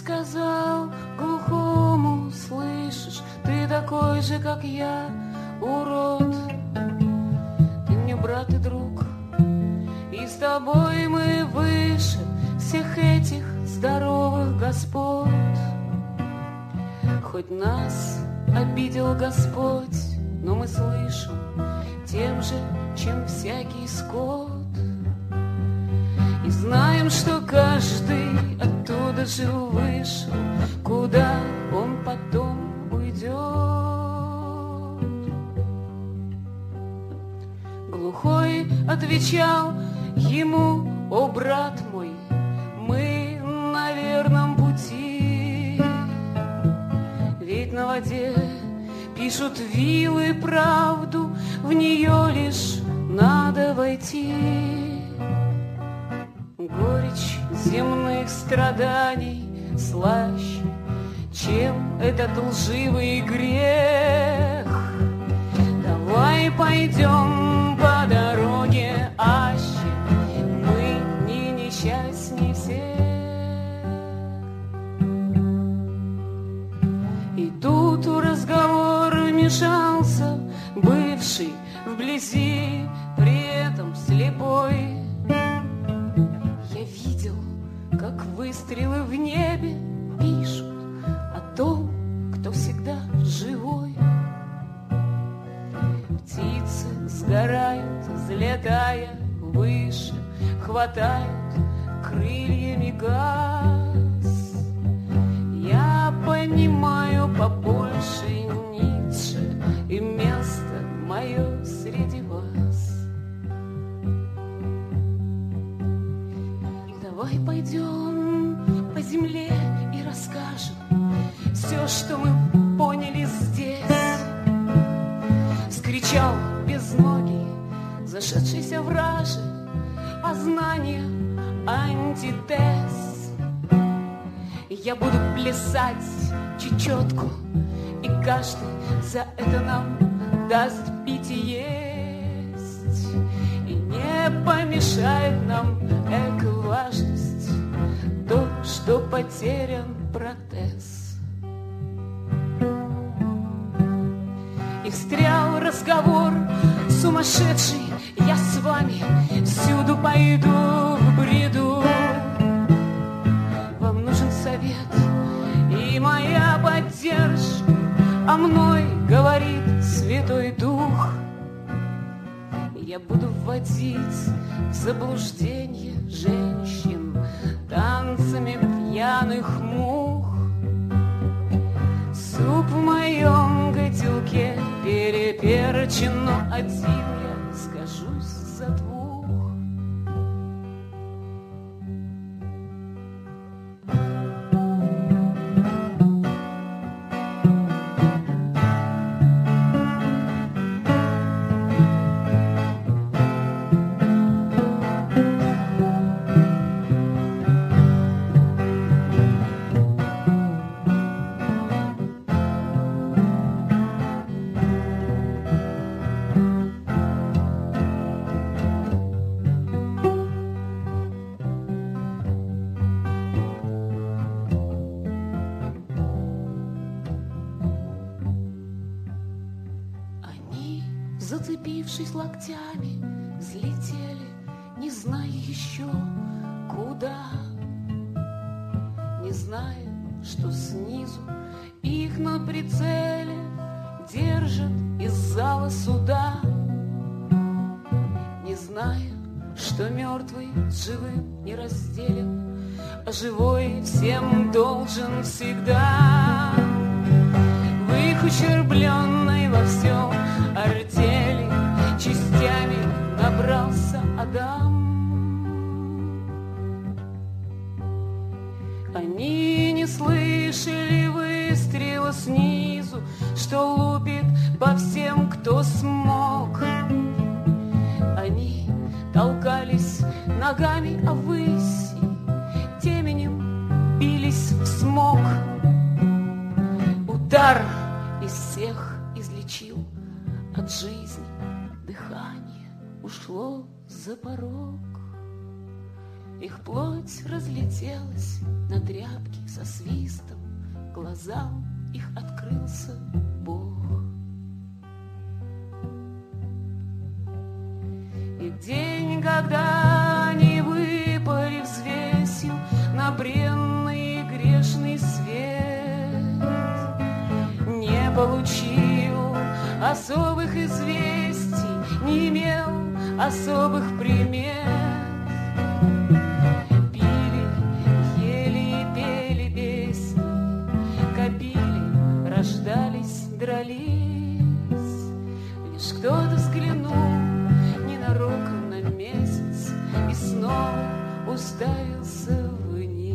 сказал глухому, слышишь, ты такой же, как я, урод. Ты мне брат и друг, и с тобой мы выше всех этих здоровых господ. Хоть нас обидел Господь, но мы слышим тем же, чем всякий скот. И знаем, что каждый оттуда же вышел, куда он потом уйдет. Глухой отвечал ему: о, брат мой, мы на верном пути. Ведь на воде пишут вилы правду, в нее лишь надо войти. Горечь земных страданий слаще, чем этот лживый грех. Давай пойдем по дороге аще, мы не несчастней всех. И тут в разговор вмешался бывший вблизи, при этом слепой. Я видел, как выстрелы в небе пишут о том, кто всегда живой. Птицы сгорают, взлетая выше, хватают крыльями газ. Я понимаю побольше Ницше, и место мое среди вас. Давай пойдем по земле и расскажем все, что мы поняли здесь. Скричал безногий, зашедшийся враже, а знание антитез. Я буду плясать чечетку, и каждый за это нам даст пить и есть. И не помешает нам эко-важность то, что потерян протез. И встрял разговор сумасшедший: я с вами всюду пойду в бреду. Вам нужен совет и моя поддержка, а мной говорит Святой Дух. Я буду вводить в заблуждение женщин танцами пьяных мух. Суп в моем котелке переперчен, но один я скажусь за двух. Зацепившись локтями, взлетели, не зная еще куда, не зная, что снизу их на прицеле держат из зала суда, не зная, что мертвый с живым не разделен, а живой всем должен всегда. В их ущербленной во всем артели частями набрался Адам. Они не слышали выстрела снизу, что лупит по всем, кто смог. Они толкались ногами овысь, теменем бились в смог. Удар из всех излечил от жизни, дыхание ушло за порог. Их плоть разлетелась на тряпки со свистом, глазам их открылся Бог. И в день, когда они выпали взвесью на бренный грешный свет, не получил особых известий, не имел особых примет. Пили, ели и пели песни, копили, рождались, дрались. Лишь кто-то взглянул ненароком на месяц и снова уставился вниз.